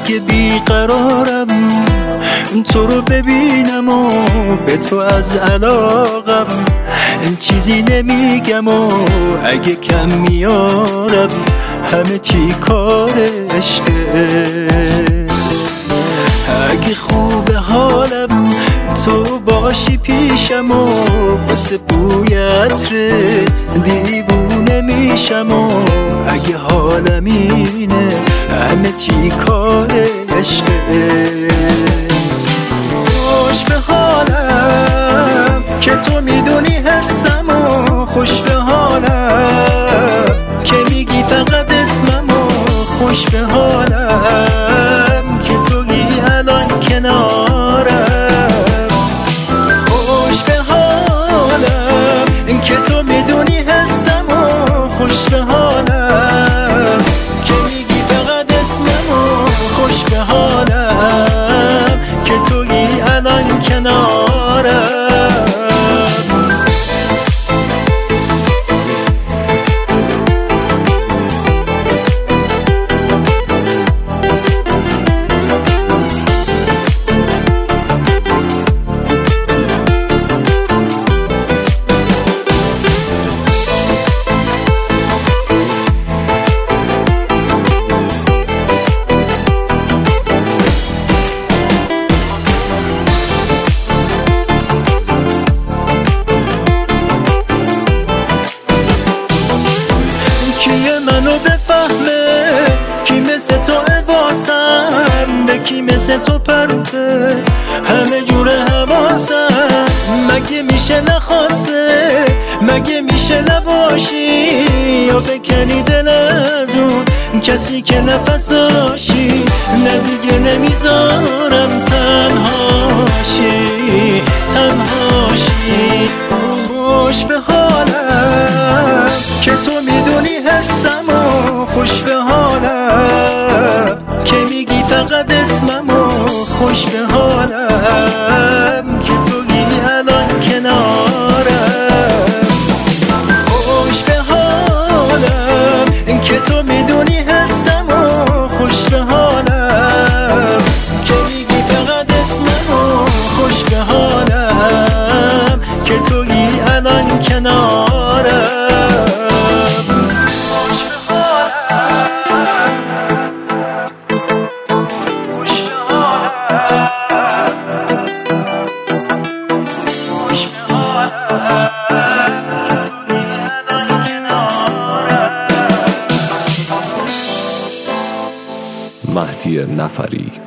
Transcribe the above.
اگه بیقرارم تو رو ببینم و به تو از علاقم چیزی نمیگم و اگه کم میارم همه چی کار عشقه. اگه خوبه حالم تو باشی پیشم و واسه بوی عطرت دیوونه میشم و اگه حالم اینه همه چی کار عشقه. خوش به حالم که تو میدونی حسم و خوش به حالم که میگی فقط اسمم و خوش به حالم که تویی الان کنارم. خوش به حالم که تو میدونی حسم و خوش به حالم که میگی فقط اسمم و خوش به حالم که تویی الان کنارم. منو بفهمه کی مثل تو واسم به کی مثل تو پرته همه جور حواسم. مگه میشه نخواسته مگه میشه نباشی یا بکنی دل از اون کسی که نفساشی. نه دیگه نمیذارم تنهاشی تنهاشی. خوش به حالم که تو میدونی حسم و خوش به حالم که میگی فقط اسمم و خوش به حالم که تویی الان کنارم. خوش به حالم که تو میدونی حسم و خوش به حالم که میگی فقط اسمم و خوش به حالم که تویی الان کنارم. مهدی نفری